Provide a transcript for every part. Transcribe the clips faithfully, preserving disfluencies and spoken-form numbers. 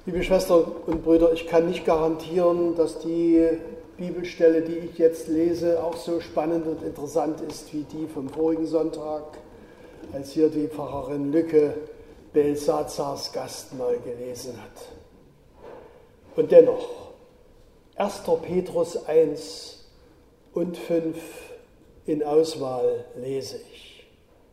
Liebe Schwestern und Brüder, ich kann nicht garantieren, dass die Bibelstelle, die ich jetzt lese, auch so spannend und interessant ist wie die vom vorigen Sonntag, als hier die Pfarrerin Lücke Belsazars Gastmahl gelesen hat. Und dennoch, erster Petrus eins und fünf in Auswahl lese ich.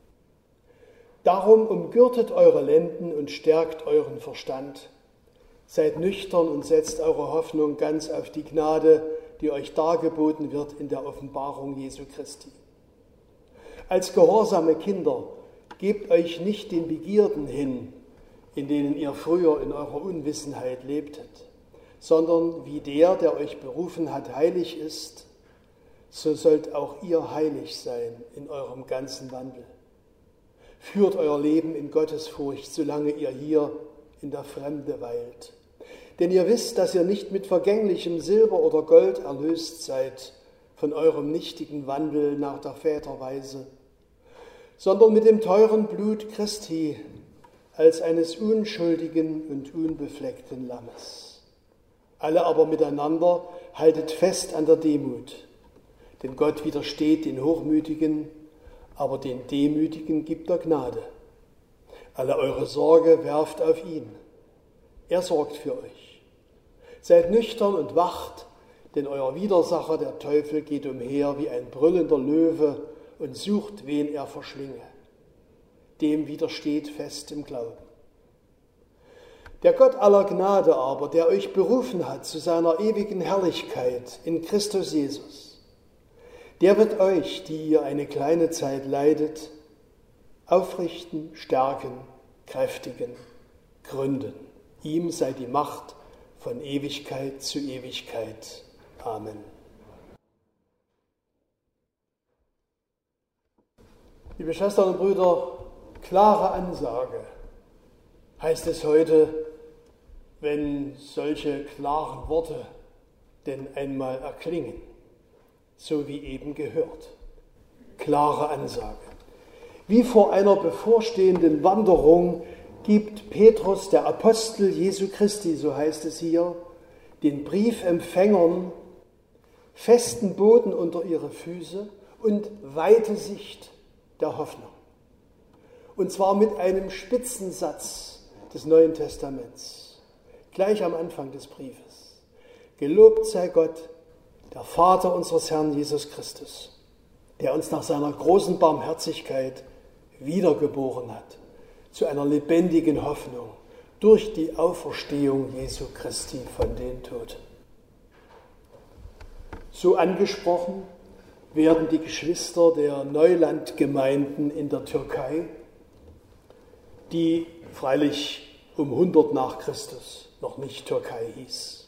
Darum umgürtet eure Lenden und stärkt euren Verstand. Seid nüchtern und setzt eure Hoffnung ganz auf die Gnade, die euch dargeboten wird in der Offenbarung Jesu Christi. Als gehorsame Kinder gebt euch nicht den Begierden hin, in denen ihr früher in eurer Unwissenheit lebtet, sondern wie der, der euch berufen hat, heilig ist, so sollt auch ihr heilig sein in eurem ganzen Wandel. Führt euer Leben in Gottesfurcht, solange ihr hier in der Fremde weilt. Denn ihr wisst, dass ihr nicht mit vergänglichem Silber oder Gold erlöst seid von eurem nichtigen Wandel nach der Väterweise, sondern mit dem teuren Blut Christi als eines unschuldigen und unbefleckten Lammes. Alle aber miteinander haltet fest an der Demut, denn Gott widersteht den Hochmütigen, aber den Demütigen gibt er Gnade. Alle eure Sorge werft auf ihn. Er sorgt für euch. Seid nüchtern und wacht, denn euer Widersacher, der Teufel, geht umher wie ein brüllender Löwe und sucht, wen er verschlinge. Dem widersteht fest im Glauben. Der Gott aller Gnade aber, der euch berufen hat zu seiner ewigen Herrlichkeit in Christus Jesus, der wird euch, die ihr eine kleine Zeit leidet, aufrichten, stärken, kräftigen, gründen. Ihm sei die Macht von Ewigkeit zu Ewigkeit. Amen. Liebe Schwestern und Brüder, klare Ansage heißt es heute, wenn solche klaren Worte denn einmal erklingen, so wie eben gehört. Klare Ansage. Wie vor einer bevorstehenden Wanderung gibt Petrus, der Apostel Jesu Christi, so heißt es hier, den Briefempfängern festen Boden unter ihre Füße und weite Sicht der Hoffnung. Und zwar mit einem Spitzensatz des Neuen Testaments, gleich am Anfang des Briefes. Gelobt sei Gott, der Vater unseres Herrn Jesus Christus, der uns nach seiner großen Barmherzigkeit wiedergeboren hat zu einer lebendigen Hoffnung durch die Auferstehung Jesu Christi von den Toten. So angesprochen werden die Geschwister der Neulandgemeinden in der Türkei, die freilich um hundert nach Christus noch nicht Türkei hieß.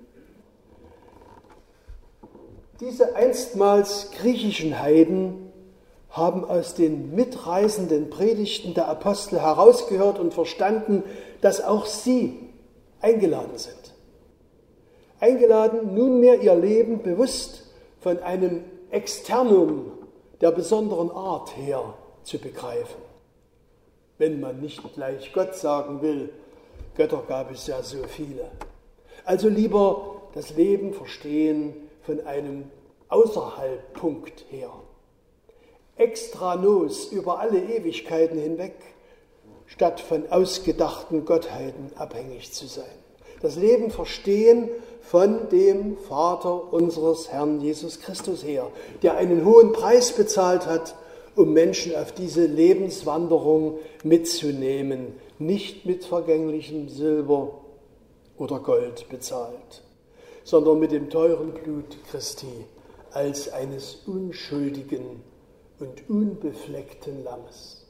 Diese einstmals griechischen Heiden haben aus den mitreißenden Predigten der Apostel herausgehört und verstanden, dass auch sie eingeladen sind. Eingeladen, nunmehr ihr Leben bewusst von einem Externum der besonderen Art her zu begreifen. Wenn man nicht gleich Gott sagen will, Götter gab es ja so viele. Also lieber das Leben verstehen von einem Außerhalbpunkt her. Extranos über alle Ewigkeiten hinweg, statt von ausgedachten Gottheiten abhängig zu sein. Das Leben verstehen von dem Vater unseres Herrn Jesus Christus her, der einen hohen Preis bezahlt hat, um Menschen auf diese Lebenswanderung mitzunehmen, nicht mit vergänglichem Silber oder Gold bezahlt, sondern mit dem teuren Blut Christi als eines unschuldigen und unbefleckten Lammes.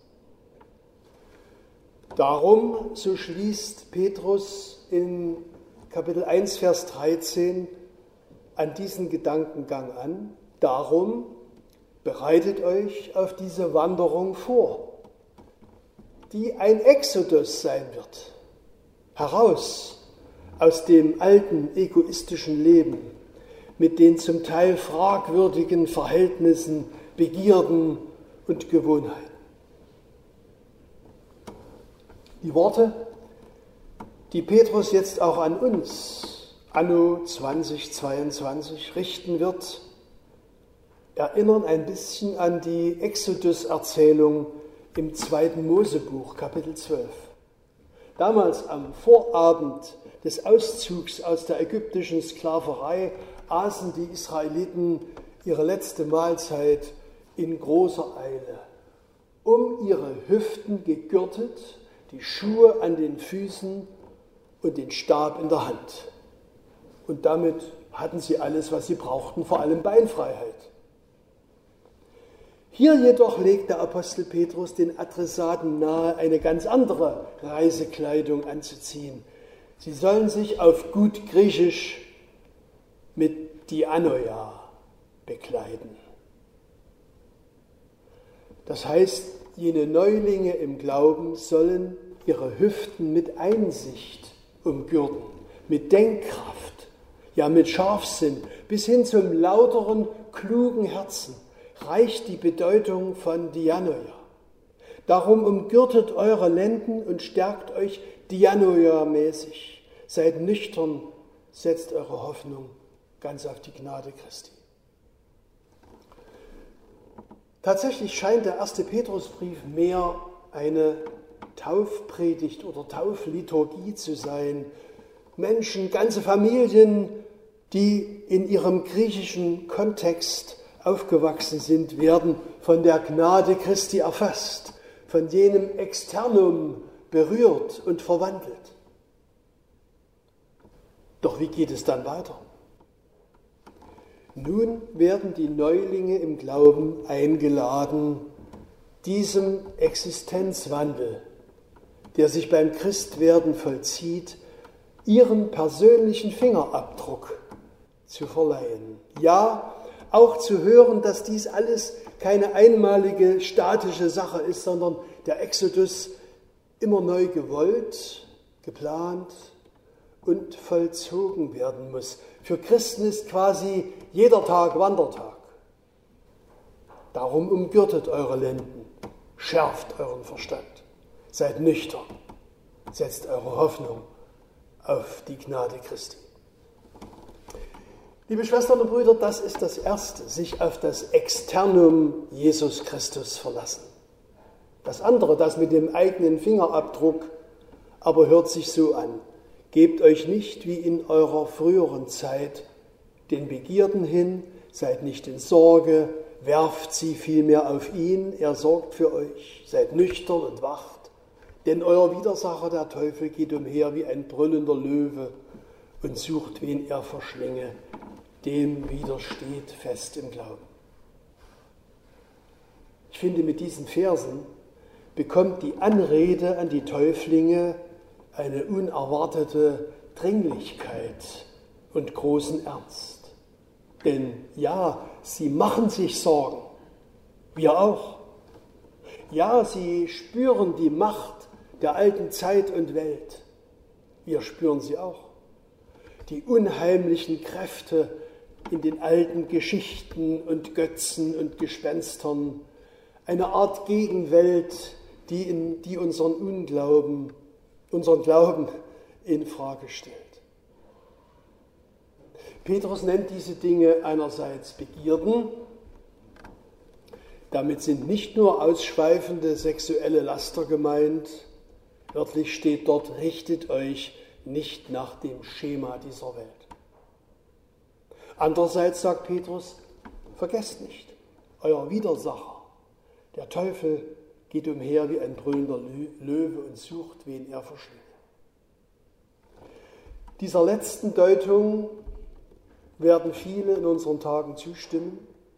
Darum, so schließt Petrus in Kapitel eins, Vers dreizehn an diesen Gedankengang an, darum bereitet euch auf diese Wanderung vor, die ein Exodus sein wird, heraus aus dem alten egoistischen Leben mit den zum Teil fragwürdigen Verhältnissen, Begierden und Gewohnheiten. Die Worte, die Petrus jetzt auch an uns, anno zweitausendzweiundzwanzig, richten wird, erinnern ein bisschen an die Exodus-Erzählung im zweiten Mosebuch, Kapitel zwölf. Damals am Vorabend des Auszugs aus der ägyptischen Sklaverei aßen die Israeliten ihre letzte Mahlzeit in großer Eile, um ihre Hüften gegürtet, die Schuhe an den Füßen und den Stab in der Hand. Und damit hatten sie alles, was sie brauchten, vor allem Beinfreiheit. Hier jedoch legt der Apostel Petrus den Adressaten nahe, eine ganz andere Reisekleidung anzuziehen. Sie sollen sich auf gut Griechisch mit Dianoia bekleiden. Das heißt, jene Neulinge im Glauben sollen ihre Hüften mit Einsicht umgürten, mit Denkkraft, ja mit Scharfsinn, bis hin zum lauteren, klugen Herzen reicht die Bedeutung von Dianoia. Darum umgürtet eure Lenden und stärkt euch Dianoia-mäßig. Seid nüchtern, setzt eure Hoffnung ganz auf die Gnade Christi. Tatsächlich scheint der erste Petrusbrief mehr eine Taufpredigt oder Taufliturgie zu sein. Menschen, ganze Familien, die in ihrem griechischen Kontext aufgewachsen sind, werden von der Gnade Christi erfasst, von jenem Externum berührt und verwandelt. Doch wie geht es dann weiter? Nun werden die Neulinge im Glauben eingeladen, diesem Existenzwandel, der sich beim Christwerden vollzieht, ihren persönlichen Fingerabdruck zu verleihen. Ja, auch zu hören, dass dies alles keine einmalige statische Sache ist, sondern der Exodus immer neu gewollt, geplant und vollzogen werden muss. Für Christen ist quasi jeder Tag Wandertag. Darum umgürtet eure Lenden, schärft euren Verstand, seid nüchtern, setzt eure Hoffnung auf die Gnade Christi. Liebe Schwestern und Brüder, das ist das Erste, sich auf das Externum Jesus Christus verlassen. Das andere, das mit dem eigenen Fingerabdruck, aber hört sich so an. Gebt euch nicht wie in eurer früheren Zeit den Begierden hin, seid nicht in Sorge, werft sie vielmehr auf ihn, er sorgt für euch, seid nüchtern und wacht, denn euer Widersacher, der Teufel, geht umher wie ein brüllender Löwe und sucht, wen er verschlinge, dem widersteht fest im Glauben. Ich finde, mit diesen Versen bekommt die Anrede an die Täuflinge eine unerwartete Dringlichkeit und großen Ernst. Denn ja, sie machen sich Sorgen, wir auch. Ja, sie spüren die Macht der alten Zeit und Welt, wir spüren sie auch. Die unheimlichen Kräfte in den alten Geschichten und Götzen und Gespenstern, eine Art Gegenwelt, die, in, die unseren Unglauben, unseren Glauben in Frage stellt. Petrus nennt diese Dinge einerseits Begierden. Damit sind nicht nur ausschweifende sexuelle Laster gemeint. Wörtlich steht dort, richtet euch nicht nach dem Schema dieser Welt. Andererseits sagt Petrus, vergesst nicht, euer Widersacher, der Teufel, geht umher wie ein brüllender Löwe und sucht, wen er verschlinge. Dieser letzten Deutung werden viele in unseren Tagen zustimmen,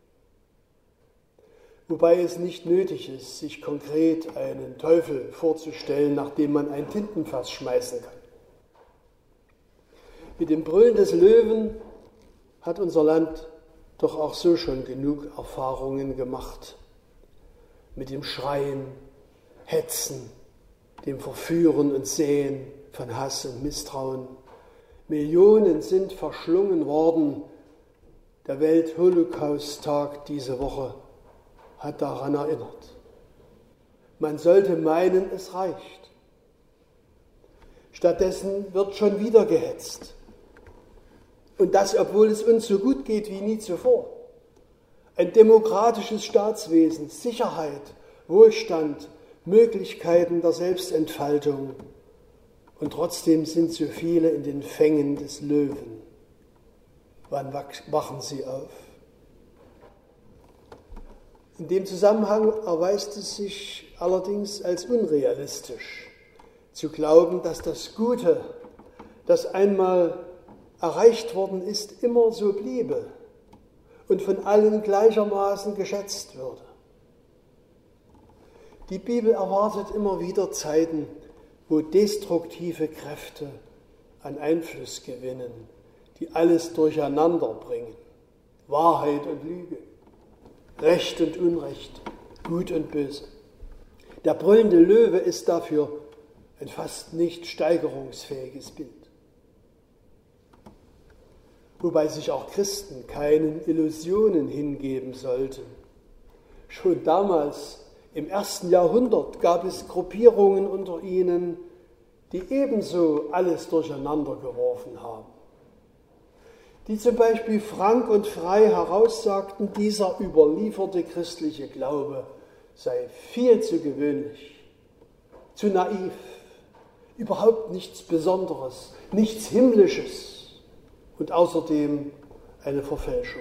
wobei es nicht nötig ist, sich konkret einen Teufel vorzustellen, nach dem man ein Tintenfass schmeißen kann. Mit dem Brüllen des Löwen hat unser Land doch auch so schon genug Erfahrungen gemacht. Mit dem Schreien, Hetzen, dem Verführen und Säen von Hass und Misstrauen. Millionen sind verschlungen worden. Der Welt-Holocaust-Tag diese Woche hat daran erinnert. Man sollte meinen, es reicht. Stattdessen wird schon wieder gehetzt. Und das, obwohl es uns so gut geht wie nie zuvor. Ein demokratisches Staatswesen, Sicherheit, Wohlstand, Möglichkeiten der Selbstentfaltung. Und trotzdem sind so viele in den Fängen des Löwen. Wann wachen sie auf? In dem Zusammenhang erweist es sich allerdings als unrealistisch, zu glauben, dass das Gute, das einmal erreicht worden ist, immer so bliebe und von allen gleichermaßen geschätzt würde. Die Bibel erwartet immer wieder Zeiten, wo destruktive Kräfte an Einfluss gewinnen, die alles durcheinander bringen. Wahrheit und Lüge, Recht und Unrecht, Gut und Böse. Der brüllende Löwe ist dafür ein fast nicht steigerungsfähiges Bild. Wobei sich auch Christen keinen Illusionen hingeben sollten. Schon damals, im ersten Jahrhundert, gab es Gruppierungen unter ihnen, die ebenso alles durcheinander geworfen haben. Die zum Beispiel frank und frei heraussagten, dieser überlieferte christliche Glaube sei viel zu gewöhnlich, zu naiv, überhaupt nichts Besonderes, nichts Himmlisches und außerdem eine Verfälschung.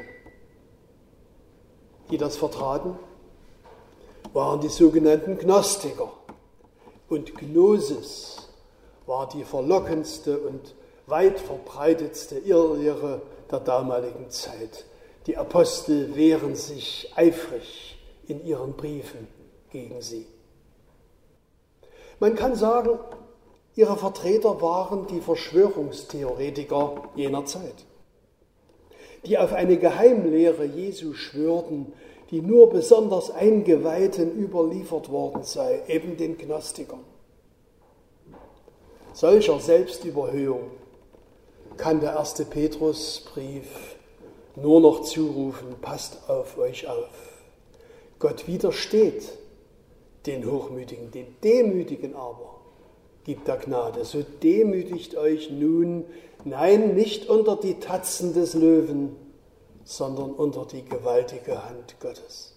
Die das vertraten, waren die sogenannten Gnostiker. Und Gnosis war die verlockendste und weit verbreitetste Irrlehre der damaligen Zeit. Die Apostel wehren sich eifrig in ihren Briefen gegen sie. Man kann sagen, ihre Vertreter waren die Verschwörungstheoretiker jener Zeit, die auf eine Geheimlehre Jesu schwörten, die nur besonders Eingeweihten überliefert worden sei, eben den Gnostikern. Solcher Selbstüberhöhung kann der erste Petrusbrief nur noch zurufen: Passt auf euch auf. Gott widersteht den Hochmütigen, den Demütigen aber gibt er Gnade. So demütigt euch nun, nein, nicht unter die Tatzen des Löwen, sondern unter die gewaltige Hand Gottes.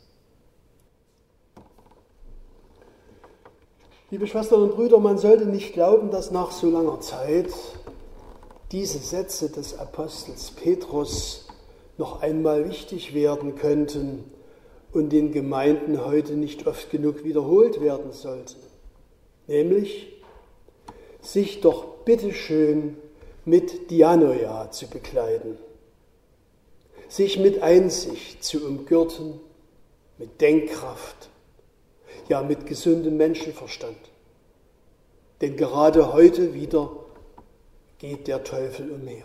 Liebe Schwestern und Brüder, man sollte nicht glauben, dass nach so langer Zeit diese Sätze des Apostels Petrus noch einmal wichtig werden könnten und den Gemeinden heute nicht oft genug wiederholt werden sollten. Nämlich, sich doch bitteschön mit Dianoia zu bekleiden, sich mit Einsicht zu umgürten, mit Denkkraft, ja mit gesundem Menschenverstand. Denn gerade heute wieder geht der Teufel umher.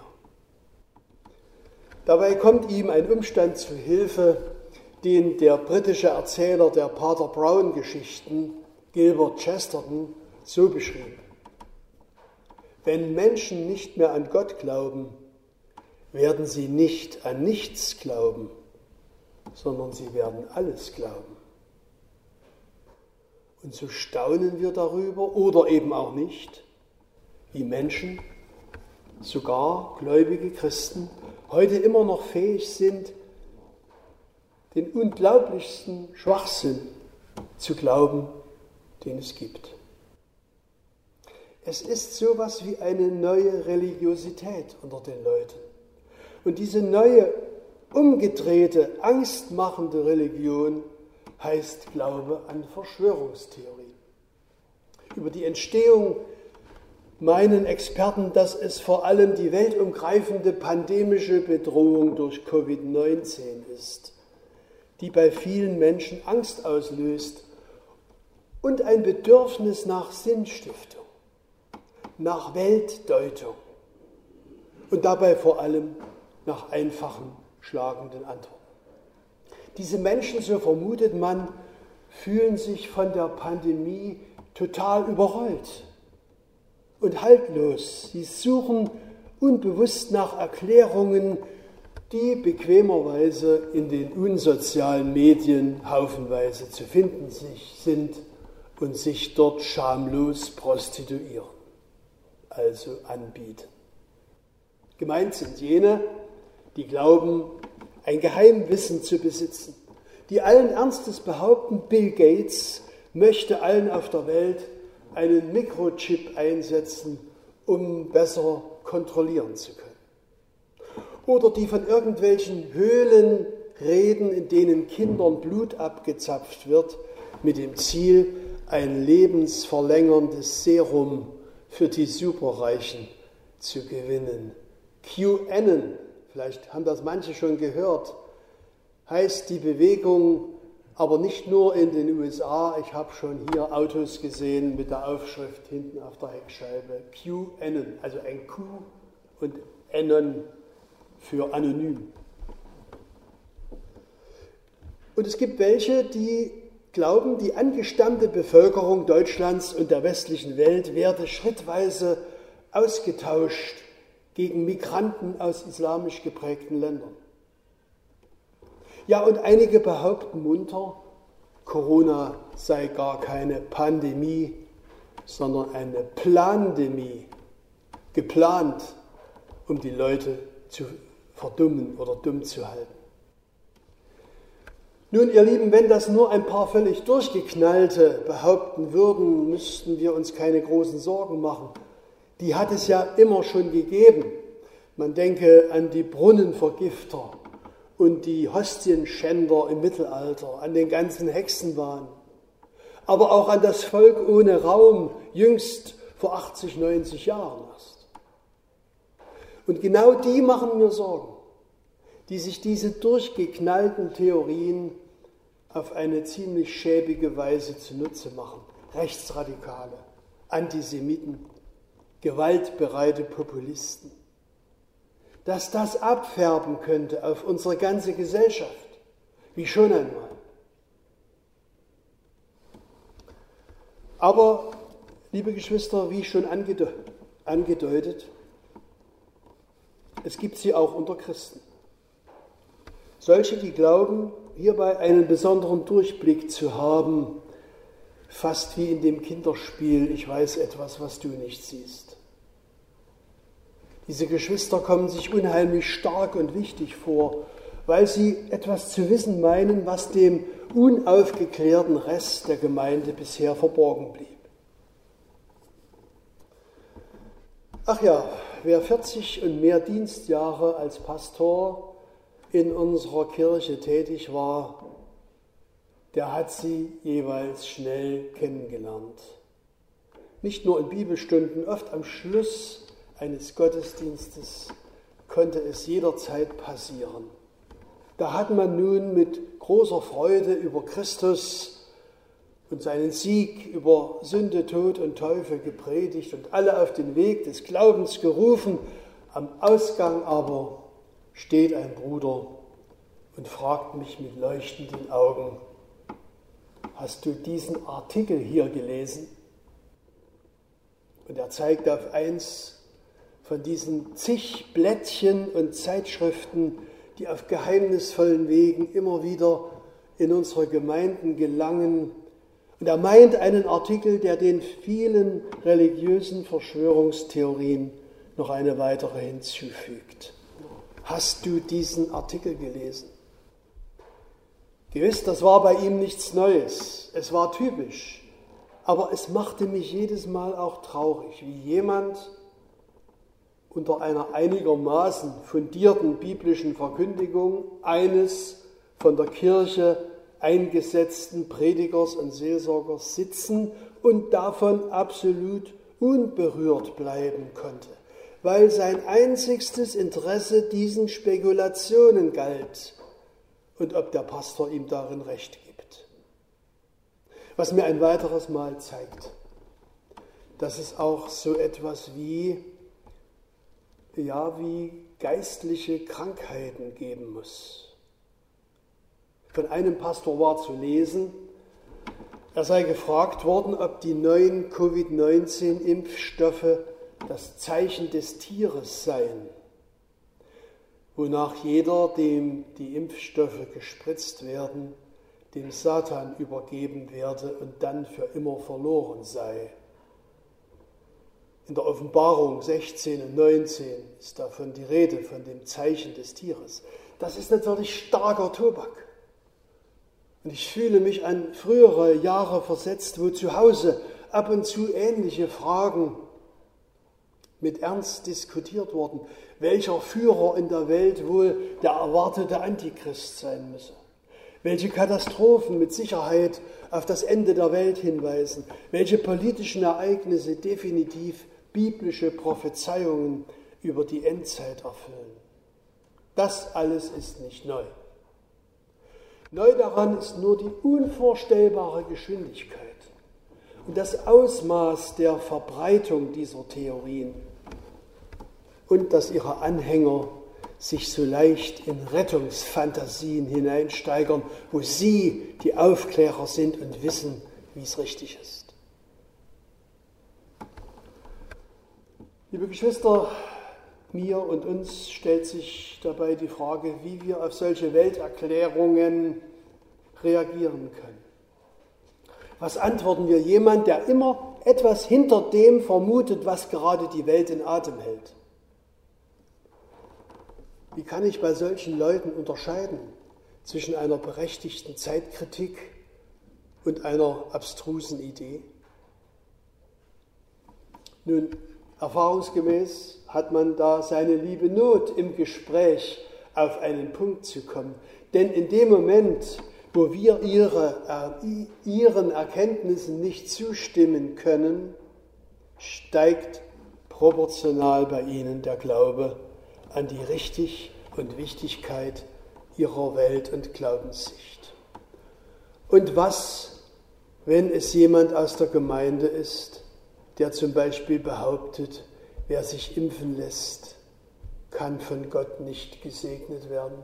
Dabei kommt ihm ein Umstand zu Hilfe, den der britische Erzähler der Pater Brown-Geschichten, Gilbert Chesterton, so beschrieb: Wenn Menschen nicht mehr an Gott glauben, werden sie nicht an nichts glauben, sondern sie werden alles glauben. Und so staunen wir darüber, oder eben auch nicht, wie Menschen, sogar gläubige Christen, heute immer noch fähig sind, den unglaublichsten Schwachsinn zu glauben, den es gibt. Es ist sowas wie eine neue Religiosität unter den Leuten. Und diese neue, umgedrehte, angstmachende Religion heißt Glaube an Verschwörungstheorien. Über die Entstehung meinen Experten, dass es vor allem die weltumgreifende pandemische Bedrohung durch Covid neunzehn ist, die bei vielen Menschen Angst auslöst und ein Bedürfnis nach Sinnstiftung, nach Weltdeutung und dabei vor allem nach einfachen, schlagenden Antworten. Diese Menschen, so vermutet man, fühlen sich von der Pandemie total überrollt und haltlos. Sie suchen unbewusst nach Erklärungen, die bequemerweise in den unsozialen Medien haufenweise zu finden sind und sich dort schamlos prostituieren. also anbieten. Gemeint sind jene, die glauben, ein Geheimwissen zu besitzen, die allen Ernstes behaupten, Bill Gates möchte allen auf der Welt einen Mikrochip einsetzen, um besser kontrollieren zu können. Oder die von irgendwelchen Höhlen reden, in denen Kindern Blut abgezapft wird, mit dem Ziel, ein lebensverlängerndes Serum für die Superreichen zu gewinnen. QAnon, vielleicht haben das manche schon gehört, heißt die Bewegung, aber nicht nur in den U S A. Ich habe schon hier Autos gesehen mit der Aufschrift hinten auf der Heckscheibe QAnon, also ein Q und Anon für anonym. Und es gibt welche, die glauben, die angestammte Bevölkerung Deutschlands und der westlichen Welt werde schrittweise ausgetauscht gegen Migranten aus islamisch geprägten Ländern. Ja, und einige behaupten munter, Corona sei gar keine Pandemie, sondern eine Plandemie, geplant, um die Leute zu verdummen oder dumm zu halten. Nun, ihr Lieben, wenn das nur ein paar völlig Durchgeknallte behaupten würden, müssten wir uns keine großen Sorgen machen. Die hat es ja immer schon gegeben. Man denke an die Brunnenvergifter und die Hostienschänder im Mittelalter, an den ganzen Hexenwahn, aber auch an das Volk ohne Raum, jüngst vor achtzig, neunzig Jahren erst. Und genau die machen mir Sorgen, die sich diese durchgeknallten Theorien auf eine ziemlich schäbige Weise zunutze machen. Rechtsradikale, Antisemiten, gewaltbereite Populisten. Dass das abfärben könnte auf unsere ganze Gesellschaft, wie schon einmal. Aber, liebe Geschwister, wie schon angedeutet, es gibt sie auch unter Christen. Solche, die glauben, hierbei einen besonderen Durchblick zu haben, fast wie in dem Kinderspiel, ich weiß etwas, was du nicht siehst. Diese Geschwister kommen sich unheimlich stark und wichtig vor, weil sie etwas zu wissen meinen, was dem unaufgeklärten Rest der Gemeinde bisher verborgen blieb. Ach ja, wer vierzig und mehr Dienstjahre als Pastor in unserer Kirche tätig war, der hat sie jeweils schnell kennengelernt. Nicht nur in Bibelstunden, oft am Schluss eines Gottesdienstes konnte es jederzeit passieren. Da hat man nun mit großer Freude über Christus und seinen Sieg über Sünde, Tod und Teufel gepredigt und alle auf den Weg des Glaubens gerufen. Am Ausgang aber steht ein Bruder und fragt mich mit leuchtenden Augen: Hast du diesen Artikel hier gelesen? Und er zeigt auf eins von diesen zig Blättchen und Zeitschriften, die auf geheimnisvollen Wegen immer wieder in unsere Gemeinden gelangen. Und er meint einen Artikel, der den vielen religiösen Verschwörungstheorien noch eine weitere hinzufügt. Hast du diesen Artikel gelesen? Gewiss, das war bei ihm nichts Neues. Es war typisch. Aber es machte mich jedes Mal auch traurig, wie jemand unter einer einigermaßen fundierten biblischen Verkündigung eines von der Kirche eingesetzten Predigers und Seelsorgers sitzen und davon absolut unberührt bleiben konnte, weil sein einzigstes Interesse diesen Spekulationen galt und ob der Pastor ihm darin recht gibt. Was mir ein weiteres Mal zeigt, dass es auch so etwas wie, ja, wie geistliche Krankheiten geben muss. Von einem Pastor war zu lesen, er sei gefragt worden, ob die neuen Covid neunzehn Impfstoffe das Zeichen des Tieres seien, wonach jeder, dem die Impfstoffe gespritzt werden, dem Satan übergeben werde und dann für immer verloren sei. In der Offenbarung sechzehn und neunzehn ist davon die Rede, von dem Zeichen des Tieres. Das ist natürlich starker Tobak. Und ich fühle mich an frühere Jahre versetzt, wo zu Hause ab und zu ähnliche Fragen mit Ernst diskutiert wurden. Welcher Führer in der Welt wohl der erwartete Antichrist sein müsse? Welche Katastrophen mit Sicherheit auf das Ende der Welt hinweisen? Welche politischen Ereignisse definitiv biblische Prophezeiungen über die Endzeit erfüllen? Das alles ist nicht neu. Neu daran ist nur die unvorstellbare Geschwindigkeit und das Ausmaß der Verbreitung dieser Theorien und dass ihre Anhänger sich so leicht in Rettungsfantasien hineinsteigern, wo sie die Aufklärer sind und wissen, wie es richtig ist. Liebe Geschwister, mir und uns stellt sich dabei die Frage, wie wir auf solche Welterklärungen reagieren können. Was antworten wir jemand, der immer etwas hinter dem vermutet, was gerade die Welt in Atem hält? Wie kann ich bei solchen Leuten unterscheiden zwischen einer berechtigten Zeitkritik und einer abstrusen Idee? Nun, erfahrungsgemäß hat man da seine liebe Not, im Gespräch auf einen Punkt zu kommen. Denn in dem Moment, wo wir ihre, äh, ihren Erkenntnissen nicht zustimmen können, steigt proportional bei ihnen der Glaube an die Richtig- und Wichtigkeit ihrer Welt- und Glaubenssicht. Und was, wenn es jemand aus der Gemeinde ist, der zum Beispiel behauptet, wer sich impfen lässt, kann von Gott nicht gesegnet werden?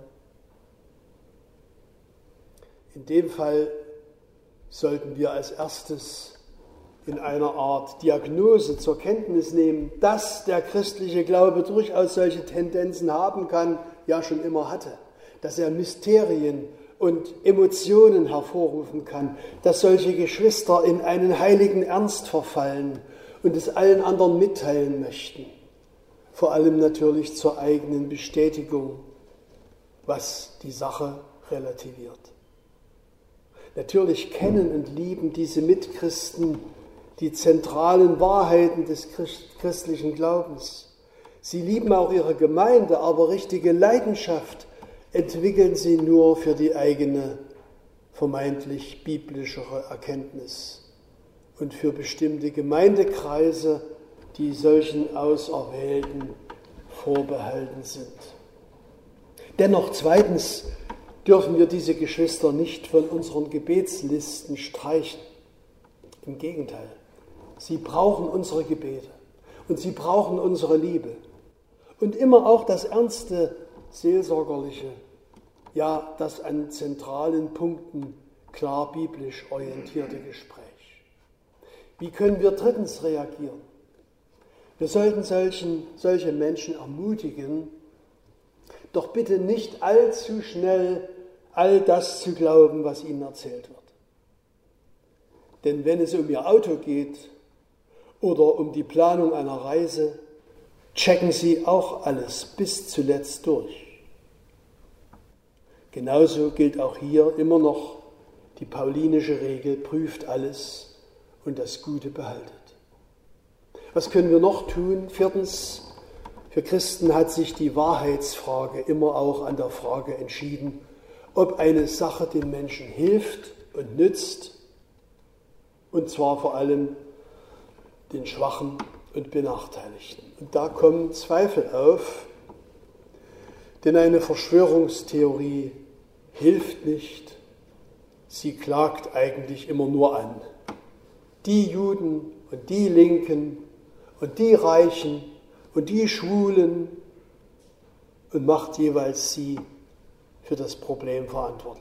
In dem Fall sollten wir als erstes in einer Art Diagnose zur Kenntnis nehmen, dass der christliche Glaube durchaus solche Tendenzen haben kann, ja schon immer hatte, dass er Mysterien und Emotionen hervorrufen kann, dass solche Geschwister in einen heiligen Ernst verfallen und es allen anderen mitteilen möchten, vor allem natürlich zur eigenen Bestätigung, was die Sache relativiert. Natürlich kennen und lieben diese Mitchristen die zentralen Wahrheiten des christlichen Glaubens. Sie lieben auch ihre Gemeinde, aber richtige Leidenschaft entwickeln sie nur für die eigene, vermeintlich biblischere Erkenntnis und für bestimmte Gemeindekreise, die solchen Auserwählten vorbehalten sind. Dennoch zweitens dürfen wir diese Geschwister nicht von unseren Gebetslisten streichen. Im Gegenteil. Sie brauchen unsere Gebete und sie brauchen unsere Liebe und immer auch das ernste, seelsorgerliche, ja, das an zentralen Punkten klar biblisch orientierte Gespräch. Wie können wir drittens reagieren? Wir sollten solchen, solche Menschen ermutigen, doch bitte nicht allzu schnell all das zu glauben, was ihnen erzählt wird. Denn wenn es um ihr Auto geht oder um die Planung einer Reise, checken sie auch alles bis zuletzt durch. Genauso gilt auch hier immer noch die paulinische Regel, prüft alles und das Gute behaltet. Was können wir noch tun? Viertens, für Christen hat sich die Wahrheitsfrage immer auch an der Frage entschieden, ob eine Sache den Menschen hilft und nützt, und zwar vor allem den Schwachen und Benachteiligten. Und da kommen Zweifel auf, denn eine Verschwörungstheorie hilft nicht, sie klagt eigentlich immer nur an. Die Juden und die Linken und die Reichen und die Schwulen und macht jeweils sie für das Problem verantwortlich.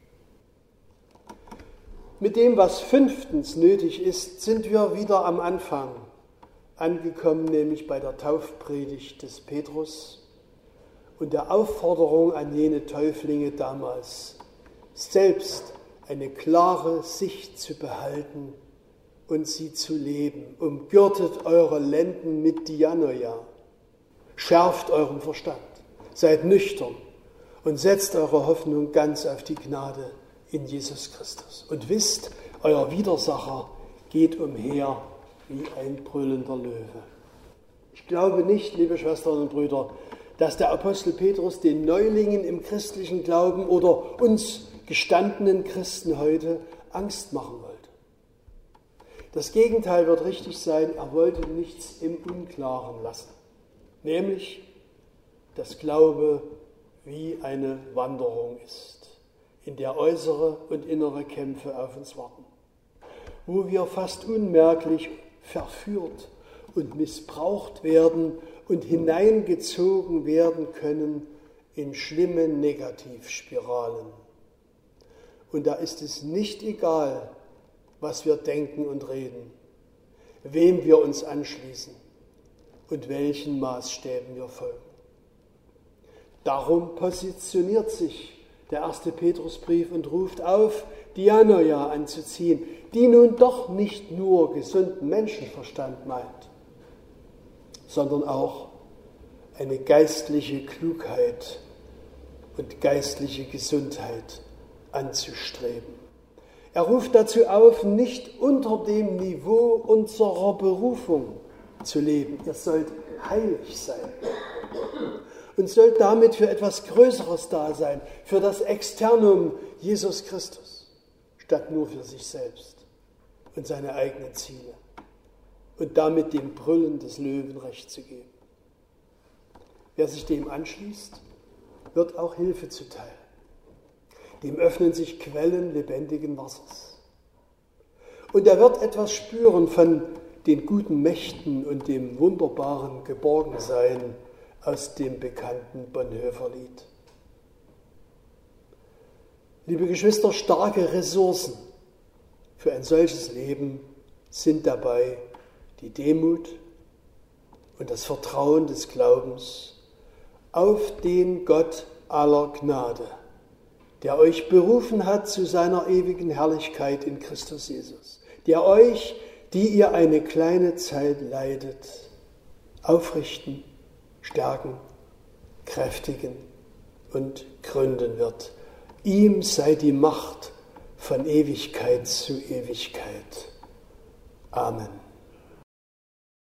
Mit dem, was fünftens nötig ist, sind wir wieder am Anfang angekommen, nämlich bei der Taufpredigt des Petrus und der Aufforderung an jene Täuflinge damals, selbst eine klare Sicht zu behalten und sie zu leben. Umgürtet eure Lenden mit Dianoia. Schärft euren Verstand. Seid nüchtern und setzt eure Hoffnung ganz auf die Gnade in Jesus Christus. Und wisst, euer Widersacher geht umher wie ein brüllender Löwe. Ich glaube nicht, liebe Schwestern und Brüder, dass der Apostel Petrus den Neulingen im christlichen Glauben oder uns gestandenen Christen heute Angst machen wollte. Das Gegenteil wird richtig sein, er wollte nichts im Unklaren lassen. Nämlich, dass Glaube wie eine Wanderung ist, in der äußere und innere Kämpfe auf uns warten, wo wir fast unmerklich verführt und missbraucht werden und hineingezogen werden können in schlimme Negativspiralen. Und da ist es nicht egal, was wir denken und reden, wem wir uns anschließen und welchen Maßstäben wir folgen. Darum positioniert sich der erste Petrusbrief und ruft auf, Dianoia anzuziehen, die nun doch nicht nur gesunden Menschenverstand meint, sondern auch eine geistliche Klugheit und geistliche Gesundheit anzustreben. Er ruft dazu auf, nicht unter dem Niveau unserer Berufung zu leben. Ihr sollt heilig sein und sollt damit für etwas Größeres da sein, für das Externum Jesus Christus, statt nur für sich selbst und seine eigenen Ziele und damit dem Brüllen des Löwen Recht zu geben. Wer sich dem anschließt, wird auch Hilfe zuteil. Dem öffnen sich Quellen lebendigen Wassers. Und er wird etwas spüren von den guten Mächten und dem wunderbaren Geborgensein aus dem bekannten Bonhoeffer-Lied. Liebe Geschwister, starke Ressourcen für ein solches Leben sind dabei die Demut und das Vertrauen des Glaubens auf den Gott aller Gnade, der euch berufen hat zu seiner ewigen Herrlichkeit in Christus Jesus, der euch, die ihr eine kleine Zeit leidet, aufrichten, stärken, kräftigen und gründen wird. Ihm sei die Macht von Ewigkeit zu Ewigkeit. Amen.